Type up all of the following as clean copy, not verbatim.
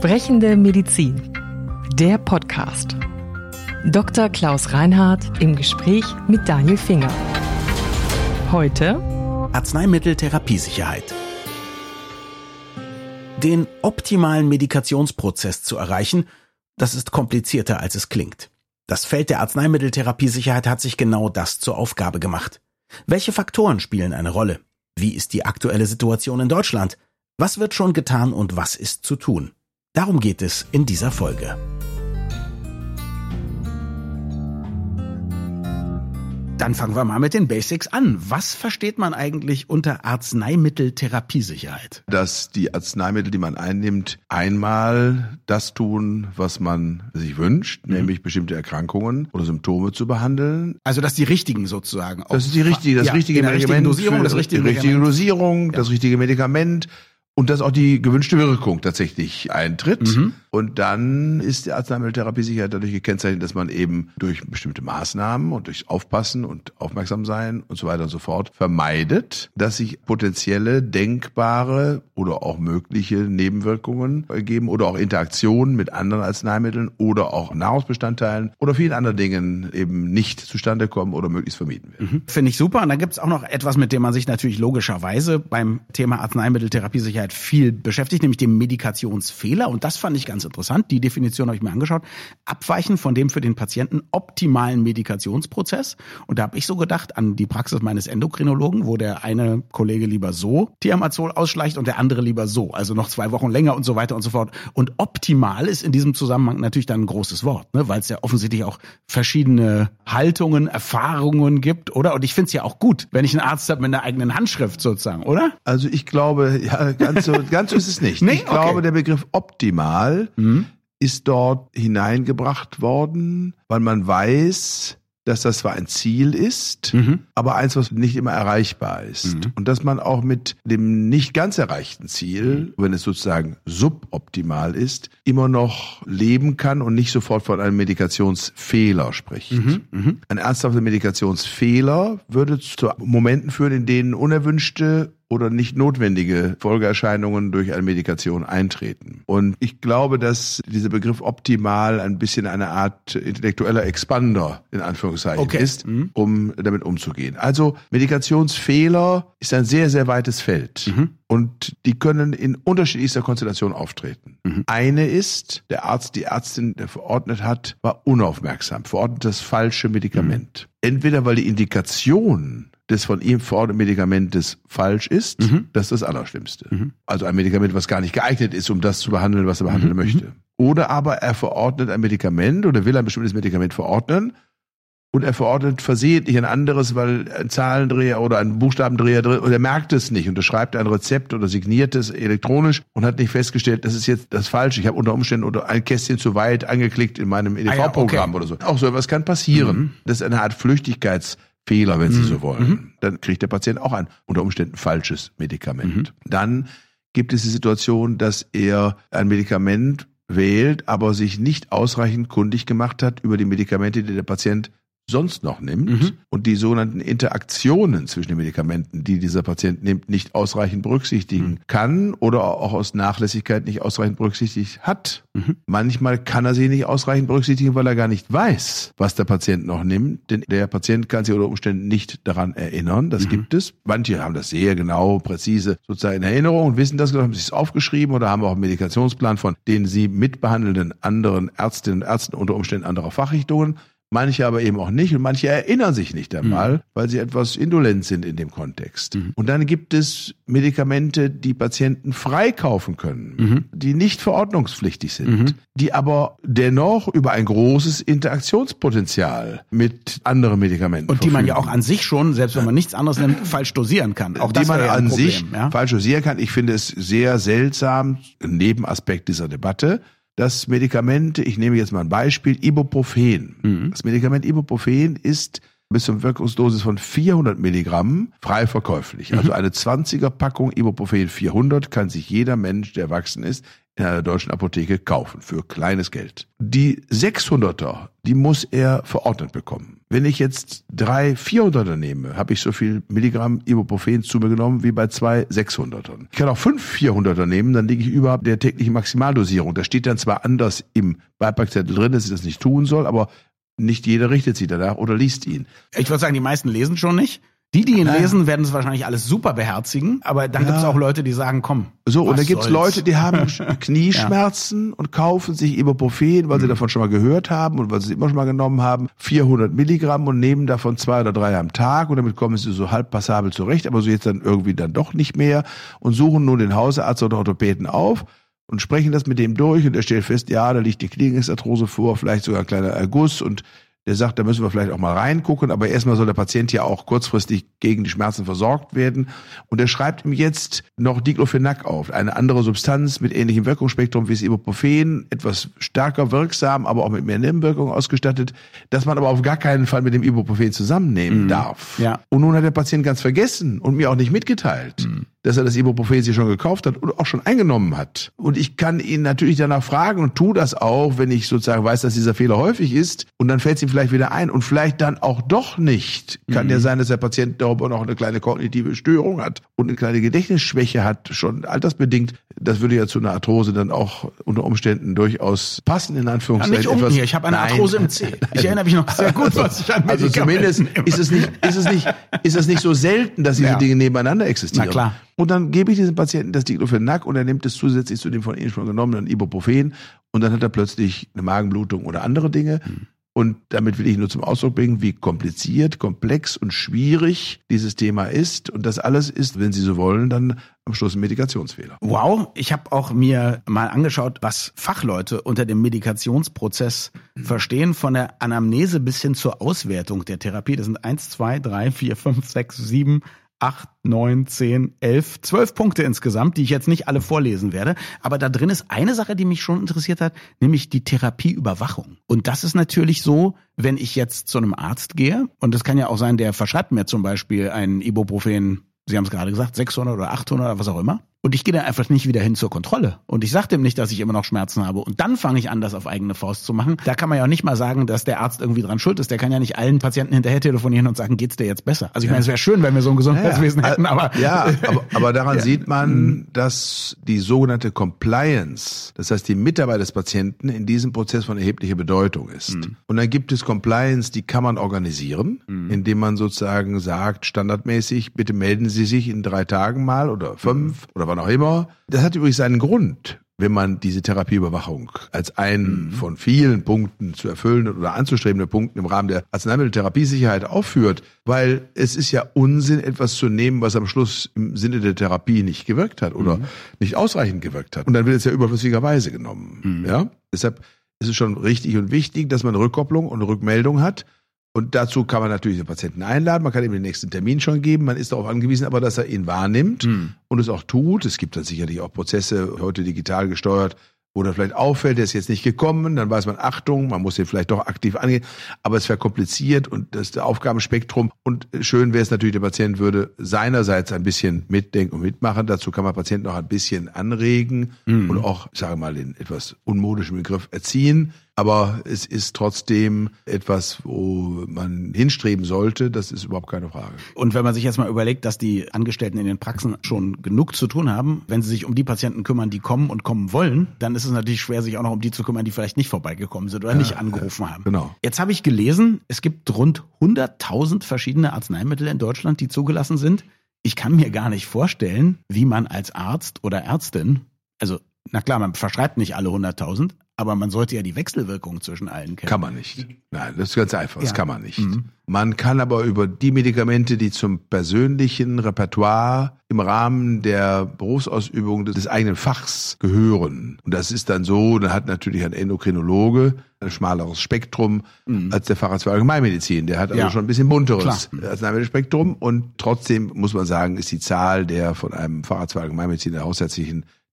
Sprechende Medizin. Der Podcast. Dr. Klaus Reinhardt im Gespräch mit Daniel Finger. Heute Arzneimitteltherapiesicherheit. Den optimalen Medikationsprozess zu erreichen, das ist komplizierter, als es klingt. Das Feld der Arzneimitteltherapiesicherheit hat sich genau das zur Aufgabe gemacht. Welche Faktoren spielen eine Rolle? Wie ist die aktuelle Situation in Deutschland? Was wird schon getan und was ist zu tun? Darum geht es in dieser Folge. Dann fangen wir mal mit den Basics an. Was versteht man eigentlich unter Arzneimitteltherapiesicherheit? Dass die Arzneimittel, die man einnimmt, einmal das tun, was man sich wünscht, nämlich bestimmte Erkrankungen oder Symptome zu behandeln. Also dass die richtigen sozusagen. Das ist die richtige, das richtige Medikament, das richtige Medikament. Und dass auch die gewünschte Wirkung tatsächlich eintritt. Und dann ist die Arzneimitteltherapiesicherheit dadurch gekennzeichnet, dass man eben durch bestimmte Maßnahmen und durch Aufpassen und aufmerksam sein und so weiter und so fort vermeidet, dass sich potenzielle, denkbare oder auch mögliche Nebenwirkungen ergeben oder auch Interaktionen mit anderen Arzneimitteln oder auch Nahrungsbestandteilen oder vielen anderen Dingen eben nicht zustande kommen oder möglichst vermieden werden. Finde ich super. Und da gibt's auch noch etwas, mit dem man sich natürlich logischerweise beim Thema Arzneimitteltherapiesicherheit viel beschäftigt, nämlich dem Medikationsfehler. Und das fand ich ganz interessant. Die Definition habe ich mir angeschaut. Abweichen von dem für den Patienten optimalen Medikationsprozess. Und da habe ich so gedacht an die Praxis meines Endokrinologen, wo der eine Kollege lieber so Thiamazol ausschleicht und der andere lieber so. Also noch 2 Wochen länger und so weiter und so fort. Und optimal ist in diesem Zusammenhang natürlich dann ein großes Wort, ne? Weil es ja offensichtlich auch verschiedene Haltungen, Erfahrungen gibt, oder? Und ich finde es ja auch gut, wenn ich einen Arzt habe mit einer eigenen Handschrift sozusagen, oder? Also ich glaube, ja, ganz so ist es nicht. Nee? Ich glaube, der Begriff optimal ist dort hineingebracht worden, weil man weiß, dass das zwar ein Ziel ist, aber eins, was nicht immer erreichbar ist. Und dass man auch mit dem nicht ganz erreichten Ziel, wenn es sozusagen suboptimal ist, immer noch leben kann und nicht sofort von einem Medikationsfehler spricht. Ein ernsthafter Medikationsfehler würde zu Momenten führen, in denen unerwünschte oder nicht notwendige Folgeerscheinungen durch eine Medikation eintreten. Und ich glaube, dass dieser Begriff optimal ein bisschen eine Art intellektueller Expander in Anführungszeichen ist, um damit umzugehen. Also Medikationsfehler ist ein sehr, sehr weites Feld. Und die können in unterschiedlichster Konstellation auftreten. Eine ist, der Arzt, die Ärztin, der verordnet hat, war unaufmerksam, verordnet das falsche Medikament. Entweder weil die Indikation des von ihm verordneten Medikamentes falsch ist, das ist das Allerschlimmste. Also ein Medikament, was gar nicht geeignet ist, um das zu behandeln, was er behandeln möchte. Oder aber er verordnet ein Medikament oder will ein bestimmtes Medikament verordnen und er verordnet versehentlich ein anderes, weil ein Zahlendreher oder ein Buchstabendreher drin und er merkt es nicht und er schreibt ein Rezept oder signiert es elektronisch und hat nicht festgestellt, das ist jetzt das Falsche. Ich habe unter Umständen oder ein Kästchen zu weit angeklickt in meinem EDV-Programm oder so. Auch so etwas kann passieren. Das ist eine Art Flüchtigkeitsfehler, wenn Sie so wollen. Dann kriegt der Patient auch ein unter Umständen falsches Medikament. Dann gibt es die Situation, dass er ein Medikament wählt, aber sich nicht ausreichend kundig gemacht hat über die Medikamente, die der Patient sonst noch nimmt und die sogenannten Interaktionen zwischen den Medikamenten, die dieser Patient nimmt, nicht ausreichend berücksichtigen kann oder auch aus Nachlässigkeit nicht ausreichend berücksichtigt hat. Manchmal kann er sie nicht ausreichend berücksichtigen, weil er gar nicht weiß, was der Patient noch nimmt, denn der Patient kann sich unter Umständen nicht daran erinnern. Das gibt es. Manche haben das sehr genau, präzise sozusagen in Erinnerung und wissen das, haben sich es aufgeschrieben oder haben auch einen Medikationsplan von den sie mitbehandelnden anderen Ärztinnen und Ärzten unter Umständen anderer Fachrichtungen. Manche aber eben auch nicht und manche erinnern sich nicht einmal, weil sie etwas indolent sind in dem Kontext. Und dann gibt es Medikamente, die Patienten freikaufen können, die nicht verordnungspflichtig sind, die aber dennoch über ein großes Interaktionspotenzial mit anderen Medikamenten und die man verfügen. ja auch an sich schon, selbst wenn man nichts anderes nimmt, falsch dosieren kann. Auch das die man ja an Problem, sich falsch dosieren kann. Ich finde es sehr seltsam, ein Nebenaspekt dieser Debatte, das Medikament, ich nehme jetzt mal ein Beispiel, Ibuprofen. Das Medikament Ibuprofen ist bis zur Wirkungsdosis von 400 Milligramm frei verkäuflich. Also eine 20er Packung Ibuprofen 400 kann sich jeder Mensch, der erwachsen ist, in einer deutschen Apotheke kaufen für kleines Geld. Die 600er, die muss er verordnet bekommen. Wenn ich jetzt 3 400er nehme, habe ich so viel Milligramm Ibuprofen zu mir genommen wie bei 2 600ern. Ich kann auch 5 400er nehmen, dann liege ich überhalb der täglichen Maximaldosierung. Da steht dann zwar anders im Beipackzettel drin, dass ich das nicht tun soll, aber nicht jeder richtet sich danach oder liest ihn. Ich würde sagen, die meisten lesen schon nicht. Die ihn lesen, werden es wahrscheinlich alles super beherzigen, aber dann gibt es auch Leute, die sagen, komm. So, und dann gibt's Leute, die haben Knieschmerzen und kaufen sich Ibuprofen, weil sie davon schon mal gehört haben und weil sie es immer schon mal genommen haben, 400 Milligramm und nehmen davon 2 oder 3 am Tag und damit kommen sie so halb passabel zurecht, aber so jetzt dann irgendwie dann doch nicht mehr und suchen nun den Hausarzt oder Orthopäden auf und sprechen das mit dem durch und er stellt fest, ja, da liegt die Kniegelenksarthrose vor, vielleicht sogar ein kleiner Erguss und der sagt, da müssen wir vielleicht auch mal reingucken, aber erstmal soll der Patient ja auch kurzfristig gegen die Schmerzen versorgt werden. Und er schreibt ihm jetzt noch Diclofenac auf, eine andere Substanz mit ähnlichem Wirkungsspektrum wie das Ibuprofen, etwas stärker wirksam, aber auch mit mehr Nebenwirkungen ausgestattet, dass man aber auf gar keinen Fall mit dem Ibuprofen zusammennehmen darf. Ja. Und nun hat der Patient ganz vergessen und mir auch nicht mitgeteilt, dass er das Ibuprofen sich schon gekauft hat und auch schon eingenommen hat. Und ich kann ihn natürlich danach fragen und tue das auch, wenn ich sozusagen weiß, dass dieser Fehler häufig ist. Und dann fällt es ihm vielleicht wieder ein und vielleicht dann auch doch nicht. Kann ja sein, dass der Patient darüber noch eine kleine kognitive Störung hat und eine kleine Gedächtnisschwäche hat, schon altersbedingt. Das würde ja zu einer Arthrose dann auch unter Umständen durchaus passen, in Anführungszeichen. Ja, nicht unten hier, ich habe eine Arthrose im Zeh. Ich erinnere mich noch sehr gut, was ich an Also zumindest ist es nicht so selten, dass diese Dinge nebeneinander existieren. Na klar. Und dann gebe ich diesem Patienten das Diclofenac und er nimmt es zusätzlich zu dem von Ihnen schon genommenen Ibuprofen und dann hat er plötzlich eine Magenblutung oder andere Dinge. Und damit will ich nur zum Ausdruck bringen, wie kompliziert, komplex und schwierig dieses Thema ist. Und das alles ist, wenn Sie so wollen, dann am Schluss ein Medikationsfehler. Wow, ich habe auch mir mal angeschaut, was Fachleute unter dem Medikationsprozess verstehen, von der Anamnese bis hin zur Auswertung der Therapie. Das sind 1, 2, 3, 4, 5, 6, 7, 8, 9, 10, 11, 12 Punkte insgesamt, die ich jetzt nicht alle vorlesen werde. Aber da drin ist eine Sache, die mich schon interessiert hat, nämlich die Therapieüberwachung. Und das ist natürlich so, wenn ich jetzt zu einem Arzt gehe, und das kann ja auch sein, der verschreibt mir zum Beispiel einen Ibuprofen, Sie haben es gerade gesagt, 600 oder 800 oder was auch immer. Und ich gehe dann einfach nicht wieder hin zur Kontrolle. Und ich sage dem nicht, dass ich immer noch Schmerzen habe. Und dann fange ich an, das auf eigene Faust zu machen. Da kann man ja auch nicht mal sagen, dass der Arzt irgendwie dran schuld ist. Der kann ja nicht allen Patienten hinterher telefonieren und sagen, geht's dir jetzt besser? Also ich meine, es wäre schön, wenn wir so ein Gesundheitswesen hätten, aber... aber daran sieht man, dass die sogenannte Compliance, das heißt die Mitarbeit des Patienten in diesem Prozess von erheblicher Bedeutung ist. Und dann gibt es Compliance, die kann man organisieren, indem man sozusagen sagt, standardmäßig, bitte melden Sie sich in 3 Tagen mal oder 5 oder wann auch immer. Das hat übrigens einen Grund, wenn man diese Therapieüberwachung als einen von vielen Punkten zu erfüllenden oder anzustrebenden Punkten im Rahmen der Arzneimitteltherapiesicherheit aufführt, weil es ist ja Unsinn, etwas zu nehmen, was am Schluss im Sinne der Therapie nicht gewirkt hat oder nicht ausreichend gewirkt hat. Und dann wird es ja überflüssigerweise genommen. Ja? Deshalb ist es schon richtig und wichtig, dass man eine Rückkopplung und eine Rückmeldung hat. Und dazu kann man natürlich den Patienten einladen, man kann ihm den nächsten Termin schon geben, man ist darauf angewiesen, aber dass er ihn wahrnimmt und es auch tut. Es gibt dann sicherlich auch Prozesse, heute digital gesteuert, wo dann vielleicht auffällt, der ist jetzt nicht gekommen, dann weiß man, Achtung, man muss den vielleicht doch aktiv angehen, aber es verkompliziert und das ist der Aufgabenspektrum und schön wäre es natürlich, der Patient würde seinerseits ein bisschen mitdenken und mitmachen, dazu kann man Patienten auch ein bisschen anregen und auch, ich sage mal, den etwas unmodischen Begriff erziehen. Aber es ist trotzdem etwas, wo man hinstreben sollte, das ist überhaupt keine Frage. Und wenn man sich jetzt mal überlegt, dass die Angestellten in den Praxen schon genug zu tun haben, wenn sie sich um die Patienten kümmern, die kommen und kommen wollen, dann ist es natürlich schwer, sich auch noch um die zu kümmern, die vielleicht nicht vorbeigekommen sind oder nicht angerufen haben. Genau. Jetzt habe ich gelesen, es gibt rund 100.000 verschiedene Arzneimittel in Deutschland, die zugelassen sind. Ich kann mir gar nicht vorstellen, wie man als Arzt oder Ärztin, also na klar, man verschreibt nicht alle 100.000, aber man sollte ja die Wechselwirkung zwischen allen kennen. Kann man nicht. Nein, das ist ganz einfach. Das kann man nicht. Man kann aber über die Medikamente, die zum persönlichen Repertoire im Rahmen der Berufsausübung des eigenen Fachs gehören. Und das ist dann so, da hat natürlich ein Endokrinologe ein schmaleres Spektrum als der Facharzt für Allgemeinmedizin. Der hat also schon ein bisschen bunteres Arzneimittelspektrum. Und trotzdem muss man sagen, ist die Zahl der von einem Facharzt für Allgemeinmedizin der hausärztlichen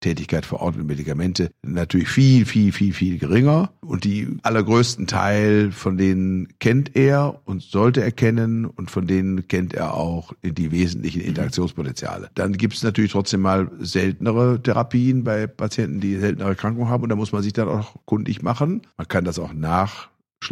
Tätigkeit verordnete Medikamente natürlich viel, viel, viel, viel geringer. Und die allergrößten Teil von denen kennt er und sollte er kennen und von denen kennt er auch die wesentlichen Interaktionspotenziale. Dann gibt es natürlich trotzdem mal seltenere Therapien bei Patienten, die seltenere Erkrankungen haben und da muss man sich dann auch kundig machen. Man kann das auch nachschlagen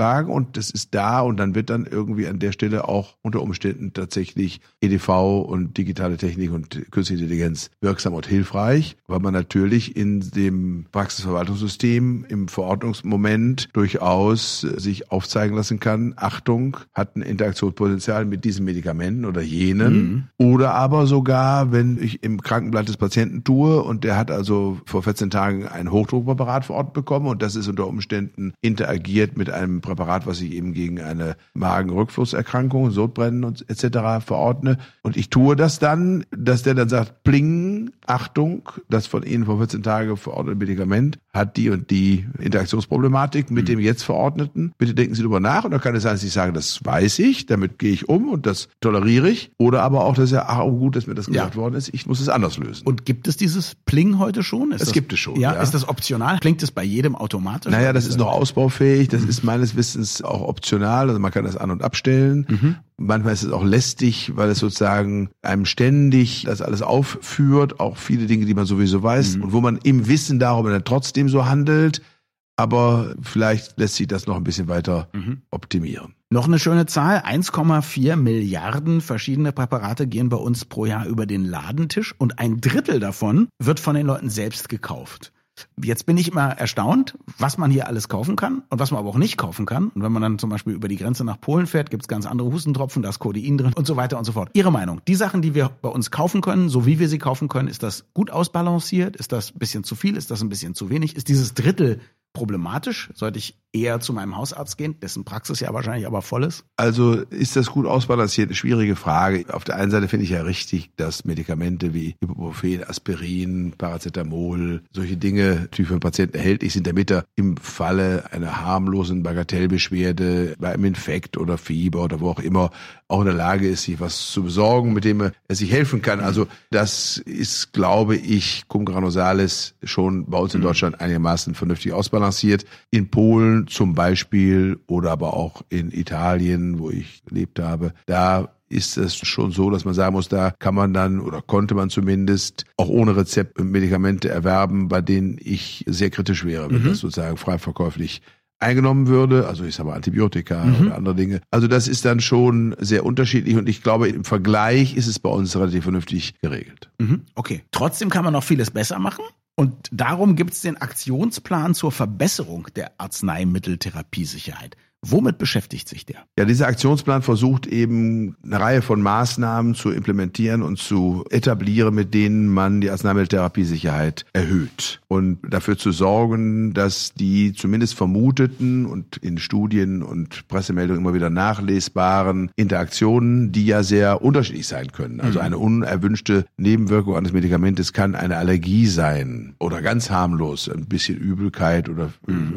und das ist da und dann wird dann irgendwie an der Stelle auch unter Umständen tatsächlich EDV und digitale Technik und künstliche Intelligenz wirksam und hilfreich, weil man natürlich in dem Praxisverwaltungssystem im Verordnungsmoment durchaus sich aufzeigen lassen kann, Achtung, hat ein Interaktionspotenzial mit diesen Medikamenten oder jenen oder aber sogar, wenn ich im Krankenblatt des Patienten tue und der hat also vor 14 Tagen ein Hochdruckpräparat verordnet bekommen und das ist unter Umständen interagiert mit einem Präparat, was ich eben gegen eine Magenrückflusserkrankung, Sodbrennen und etc. verordne. Und ich tue das dann, dass der dann sagt, pling, Achtung, das von Ihnen vor 14 Tagen verordnete Medikament hat die und die Interaktionsproblematik mit dem jetzt verordneten. Bitte denken Sie darüber nach. Und dann kann es sein, dass Sie sagen, das weiß ich, damit gehe ich um und das toleriere ich. Oder aber auch, dass er, gut, dass mir das gesagt worden ist, ich muss es anders lösen. Und gibt es dieses Pling heute schon? Das gibt es schon. Ja, ist das optional? Klingt es bei jedem automatisch? Naja, das ist noch ausbaufähig. Das ist meines Wissens auch optional. Also man kann das an- und abstellen. Manchmal ist es auch lästig, weil es sozusagen einem ständig das alles aufführt, auch viele Dinge, die man sowieso weiß und wo man im Wissen darüber dann trotzdem so handelt, aber vielleicht lässt sich das noch ein bisschen weiter optimieren. Noch eine schöne Zahl, 1,4 Milliarden verschiedene Präparate gehen bei uns pro Jahr über den Ladentisch und 1/3 davon wird von den Leuten selbst gekauft. Jetzt bin ich immer erstaunt, was man hier alles kaufen kann und was man aber auch nicht kaufen kann. Und wenn man dann zum Beispiel über die Grenze nach Polen fährt, gibt's ganz andere Hustentropfen, da ist Codein drin und so weiter und so fort. Ihre Meinung, die Sachen, die wir bei uns kaufen können, so wie wir sie kaufen können, ist das gut ausbalanciert? Ist das ein bisschen zu viel? Ist das ein bisschen zu wenig? Ist dieses Drittel problematisch? Sollte ich eher zu meinem Hausarzt gehen, dessen Praxis ja wahrscheinlich aber voll ist? Also ist das gut ausbalanciert? Eine schwierige Frage. Auf der einen Seite finde ich ja richtig, dass Medikamente wie Ibuprofen, Aspirin, Paracetamol, solche Dinge, die für den Patienten erhältlich sind, damit er im Falle einer harmlosen Bagatellbeschwerde, bei einem Infekt oder Fieber oder wo auch immer, auch in der Lage ist, sich was zu besorgen, mit dem er sich helfen kann. Also das ist, glaube ich, cum granosalis schon bei uns in Deutschland einigermaßen vernünftig ausbalanciert. In Polen zum Beispiel oder aber auch in Italien, wo ich gelebt habe, da ist es schon so, dass man sagen muss, da kann man dann oder konnte man zumindest auch ohne Rezept Medikamente erwerben, bei denen ich sehr kritisch wäre, wenn das sozusagen frei verkäuflich eingenommen würde, also ich sage mal Antibiotika oder andere Dinge. Also das ist dann schon sehr unterschiedlich und ich glaube, im Vergleich ist es bei uns relativ vernünftig geregelt. Okay. Trotzdem kann man noch vieles besser machen und darum gibt es den Aktionsplan zur Verbesserung der Arzneimitteltherapiesicherheit. Womit beschäftigt sich der? Ja, dieser Aktionsplan versucht eben eine Reihe von Maßnahmen zu implementieren und zu etablieren, mit denen man die Arzneimitteltherapiesicherheit erhöht und dafür zu sorgen, dass die zumindest vermuteten und in Studien und Pressemeldungen immer wieder nachlesbaren Interaktionen, die ja sehr unterschiedlich sein können. Also eine unerwünschte Nebenwirkung eines Medikamentes kann eine Allergie sein oder ganz harmlos ein bisschen Übelkeit oder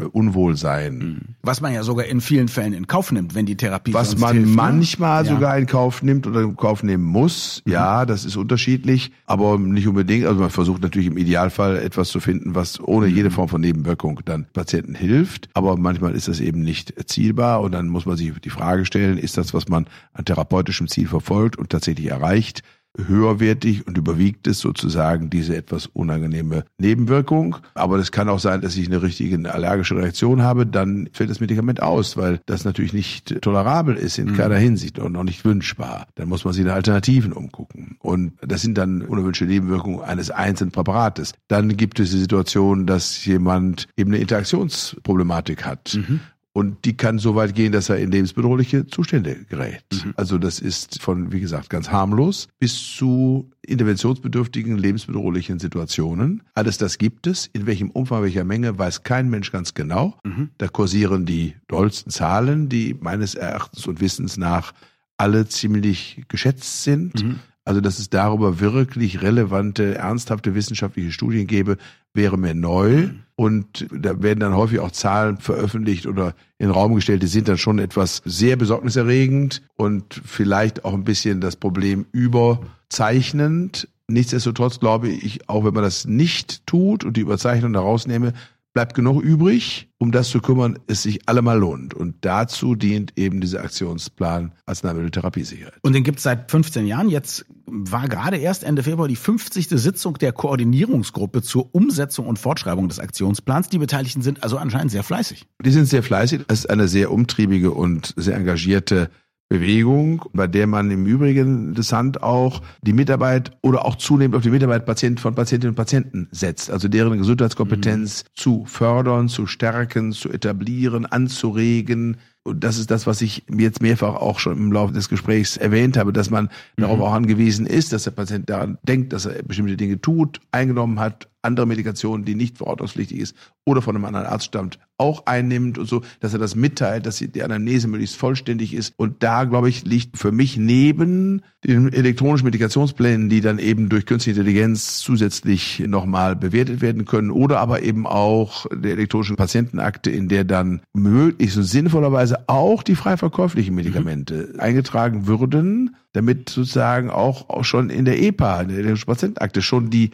Unwohlsein. Was man ja sogar in vielen Fällen in Kauf nimmt, wenn die Therapie was man hilft, manchmal sogar in Kauf nimmt oder in Kauf nehmen muss. Ja, das ist unterschiedlich, aber nicht unbedingt. Also man versucht natürlich im Idealfall etwas zu finden, was ohne jede Form von Nebenwirkung dann Patienten hilft. Aber manchmal ist das eben nicht erzielbar und dann muss man sich die Frage stellen, ist das, was man an therapeutischem Ziel verfolgt und tatsächlich erreicht, höherwertig und überwiegt es sozusagen diese etwas unangenehme Nebenwirkung. Aber das kann auch sein, dass ich eine richtige allergische Reaktion habe, dann fällt das Medikament aus, weil das natürlich nicht tolerabel ist in keiner Hinsicht und auch nicht wünschbar. Dann muss man sich nach Alternativen umgucken. Und das sind dann unerwünschte Nebenwirkungen eines einzelnen Präparates. Dann gibt es die Situation, dass jemand eben eine Interaktionsproblematik hat. Und die kann so weit gehen, dass er in lebensbedrohliche Zustände gerät. Also das ist von, wie gesagt, ganz harmlos bis zu interventionsbedürftigen, lebensbedrohlichen Situationen. Alles das gibt es. In welchem Umfang, welcher Menge, weiß kein Mensch ganz genau. Da kursieren die dollsten Zahlen, die meines Erachtens und Wissens nach alle ziemlich geschätzt sind. Also dass es darüber wirklich relevante, ernsthafte wissenschaftliche Studien gäbe, wäre mir neu. Und da werden dann häufig auch Zahlen veröffentlicht oder in den Raum gestellt, die sind dann schon etwas sehr besorgniserregend und vielleicht auch ein bisschen das Problem überzeichnend. Nichtsdestotrotz glaube ich, auch wenn man das nicht tut und die Überzeichnung da rausnehme, bleibt genug übrig, um das zu kümmern, es sich allemal lohnt. Und dazu dient eben dieser Aktionsplan Arzneimitteltherapiesicherheit. Und den gibt's seit 15 Jahren. Jetzt war gerade erst Ende Februar die 50. Sitzung der Koordinierungsgruppe zur Umsetzung und Fortschreibung des Aktionsplans. Die Beteiligten sind also anscheinend sehr fleißig. Die sind sehr fleißig. Es ist eine sehr umtriebige und sehr engagierte Bewegung, bei der man im Übrigen interessant auch die Mitarbeit oder auch zunehmend auf die Mitarbeit von Patientinnen und Patienten setzt, also deren Gesundheitskompetenz zu fördern, zu stärken, zu etablieren, anzuregen. Und das ist das, was ich jetzt mehrfach auch schon im Laufe des Gesprächs erwähnt habe, dass man darauf auch angewiesen ist, dass der Patient daran denkt, dass er bestimmte Dinge tut, eingenommen hat, andere Medikationen, die nicht verordnungspflichtig ist oder von einem anderen Arzt stammt, auch einnimmt und so, dass er das mitteilt, dass die Anamnese möglichst vollständig ist. Und da, glaube ich, liegt für mich neben den elektronischen Medikationsplänen, die dann eben durch künstliche Intelligenz zusätzlich nochmal bewertet werden können, oder aber eben auch der elektronischen Patientenakte, in der dann möglichst und sinnvollerweise auch die frei verkäuflichen Medikamente eingetragen würden, damit sozusagen auch schon in der EPA, in der elektronischen Patientenakte, schon die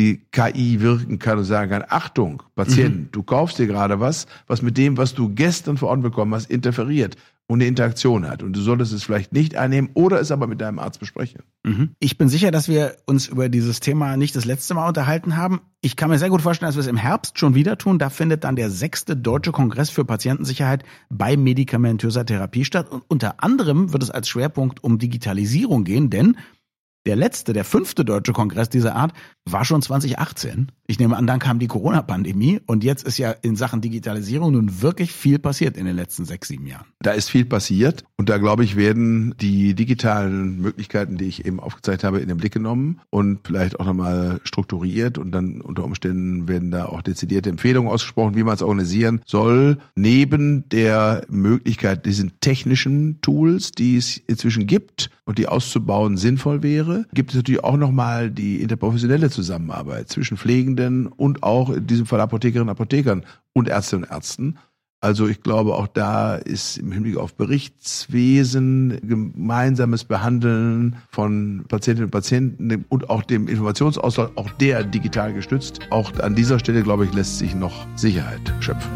KI wirken kann und sagen kann, Achtung, Patient, du kaufst dir gerade was mit dem, was du gestern verordnet bekommen hast, interferiert und eine Interaktion hat. Und du solltest es vielleicht nicht einnehmen oder es aber mit deinem Arzt besprechen. Ich bin sicher, dass wir uns über dieses Thema nicht das letzte Mal unterhalten haben. Ich kann mir sehr gut vorstellen, dass wir es im Herbst schon wieder tun. Da findet dann der 6. Deutsche Kongress für Patientensicherheit bei medikamentöser Therapie statt. Und unter anderem wird es als Schwerpunkt um Digitalisierung gehen, denn der 5. Deutsche Kongress dieser Art war schon 2018. Ich nehme an, dann kam die Corona-Pandemie und jetzt ist ja in Sachen Digitalisierung nun wirklich viel passiert in den letzten 6, 7 Jahren. Da ist viel passiert und da, glaube ich, werden die digitalen Möglichkeiten, die ich eben aufgezeigt habe, in den Blick genommen und vielleicht auch nochmal strukturiert und dann unter Umständen werden da auch dezidierte Empfehlungen ausgesprochen, wie man es organisieren soll. Neben der Möglichkeit, diesen technischen Tools, die es inzwischen gibt und die auszubauen sinnvoll wäre, gibt es natürlich auch nochmal die interprofessionelle Zusammenarbeit zwischen Pflegenden und auch in diesem Fall Apothekerinnen und Apothekern und Ärztinnen und Ärzten. Also ich glaube, auch da ist im Hinblick auf Berichtswesen, gemeinsames Behandeln von Patientinnen und Patienten und auch dem Informationsaustausch, auch der digital gestützt. Auch an dieser Stelle, glaube ich, lässt sich noch Sicherheit schöpfen.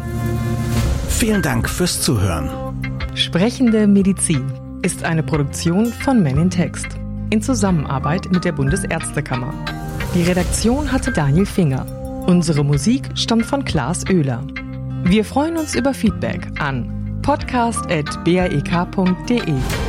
Vielen Dank fürs Zuhören. Sprechende Medizin ist eine Produktion von Men in Text in Zusammenarbeit mit der Bundesärztekammer. Die Redaktion hatte Daniel Finger. Unsere Musik stammt von Klaas Oehler. Wir freuen uns über Feedback an podcast@brek.de.